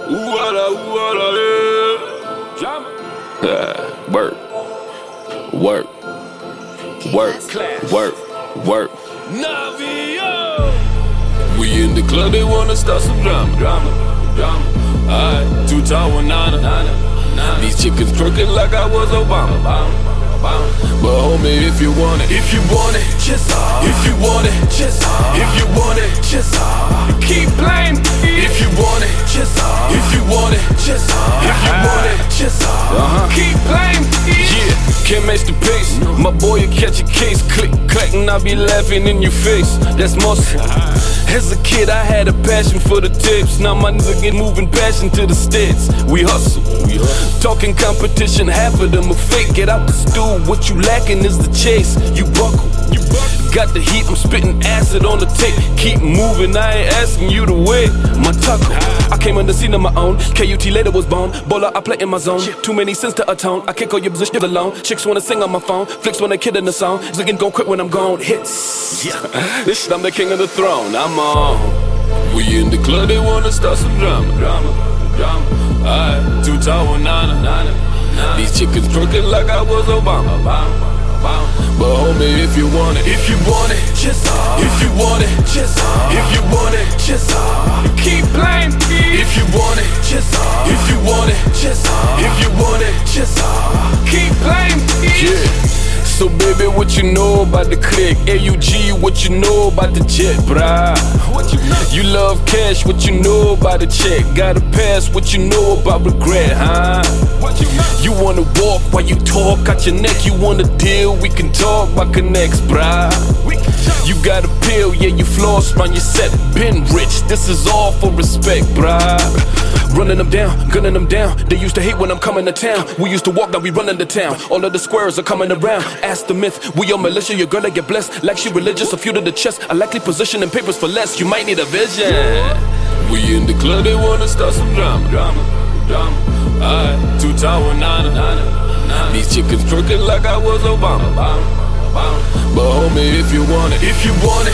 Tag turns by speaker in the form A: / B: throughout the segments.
A: Work, work, work, work, work. Navio. We in the club, they wanna start some drama, drama, drama. Alright, 2 tower nana. These chickens twerking like I was Obama. But homie, if you want it, just if you want it, just if you want it, just keep playing. If you want it, just if you want it, just if you want it, just keep playing. Yeah, can't match the pace. My boy will catch a case, click, clack, and I be laughing in your face. That's muscle. As a kid, I had a passion for the tips. Now my nigga get moving passion to the states. We hustle. Talking competition, half of them are fake. Get out the stool, what you lacking is the chase. You buckle. Got the heat, I'm spitting acid on the tape. Keep moving, I ain't asking you to wait. My tuckle, I came on the scene of my own. KUT later was born. Bowler, I play in my zone. Too many sins to atone. I can't call your position alone. Chicks wanna sing on my phone. Flicks wanna kid in the song. Ziggy gon' quit when I'm gone. Hits. This shit, I'm the king of the throne. I'm on. We in the club, they wanna start some drama. Alright, 2 tower nana. These chickens twerking like I was Obama. But homie, if you want it, just if you want it, just if you want it, just keep playing. If you want it, just if you want it, just if you want it, just keep playing. Yeah. So baby, what you know about the click? AUG, what you know about the jet, brah? What you know? You love cash, what you know about the check? Got a pass, what you know about regret, huh? What you know? You wanna walk while you talk out your neck. You wanna deal, we can talk about connects, brah. You got a pill, yeah, you floss round your set. Been rich, this is all for respect, brah. Running them down, gunning them down. They used to hate when I'm coming to town. We used to walk, now we running the town. All of the squares are coming around. Ask the myth, we are militia, your girl get blessed. Like she religious, a few to the chest. A likely position in papers for less, you might need a vision. We in the club, they wanna start some drama. Alright, 2 tower nana. These chickens twerking like I was Obama. But homie, if you want it, just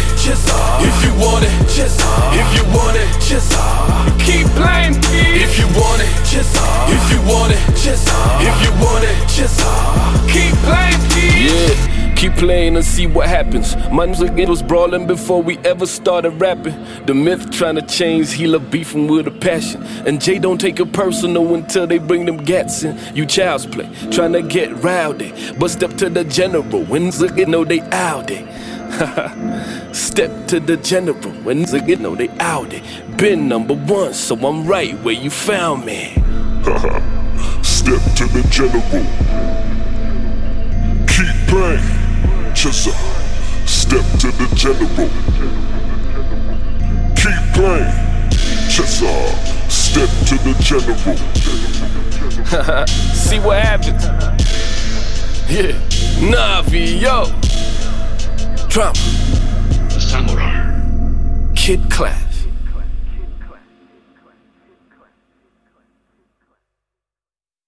A: if you want it, just if you want it, just keep playing. If you want it, just if you want it, just if you want it, just keep playing. Yeah, keep playing and see what happens. My nigga was brawling before we ever started rapping. The myth trying to change, he love beefing with a passion. And Jay don't take it personal until they bring them gats in. You child's play, trying to get rowdy. But step to the general, when nigga know they out there. Step to the general, when nigga know they out there. Been #1, so I'm right where you found me.
B: Step to the general. Keep playing. Just step to the general. Keep playing. Just step to the general.
A: See what happens. Yeah, Navio. Drama.
C: The Samurai.
A: Kid Class.